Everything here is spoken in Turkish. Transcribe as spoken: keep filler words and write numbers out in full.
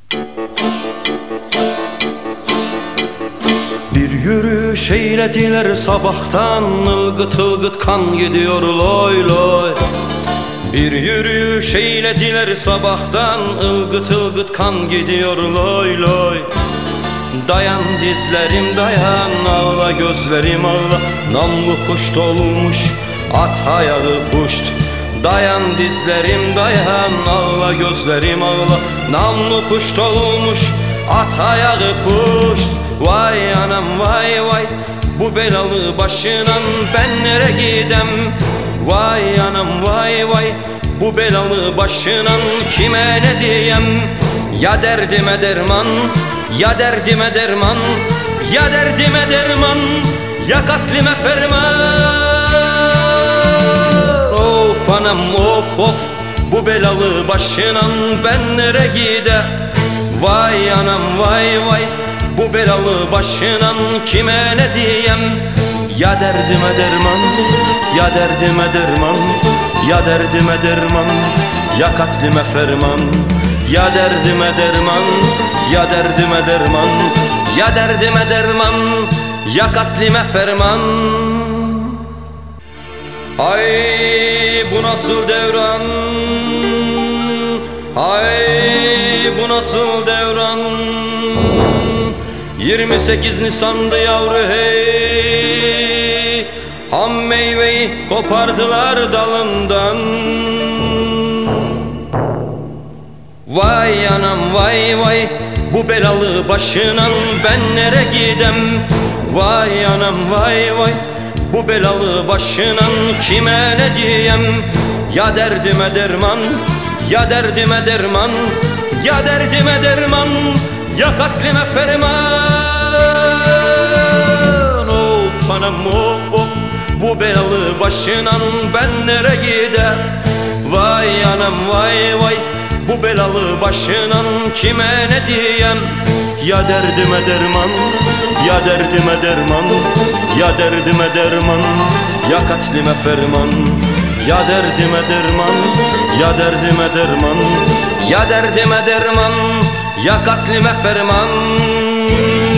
Bir yürüyüş eylediler sabahtan, ılgıt ılgıt kan gidiyor loy loy. Bir yürüyüş eylediler sabahtan, ılgıt ılgıt kan gidiyor loy loy. Dayan dizlerim dayan, ağla gözlerim ağla, namlu kuş dolmuş at ayağı puşt. Dayan dizlerim dayan, ağla gözlerim ağla, namlu kuş dolmuş at ayağı puşt. Vay anam vay vay, bu belalı başınan ben nere gidem? Vay anam vay vay, bu belalı başınan kime ne diyem? Ya derdime derman, ya derdime derman, ya derdime derman, ya katlime ferman. Of anam of of, bu belalı başınan ben nere gide? Vay anam vay vay, bu belalı başınan kime ne diyem? Ya derdime derman, ya derdime derman, ya derdime derman, ya katlime ferman. Ya derdime derman, ya derdime derman, ya derdime derman, ya katlime ferman. Ay bu nasıl devran, ay bu nasıl devran. Yirmi sekiz Nisan'dı yavru hey, ham meyveyi kopardılar dalından. Vay anam vay vay, bu belalı başınan ben nere gidem? Vay anam vay vay, bu belalı başınan kime ne diyem? Ya derdime derman, ya derdime derman, ya derdime derman, ya katlime ferman. Of anam of of, bu belalı başınan ben nere gider? Vay anam vay vay, bu belalı başınan kime ne diyem? Ya derdime derman, ya derdime derman, ya derdime derman, ya katlime ferman. Ya derdime derman, ya derdime derman, ya derdime derman, ya katlime ferman.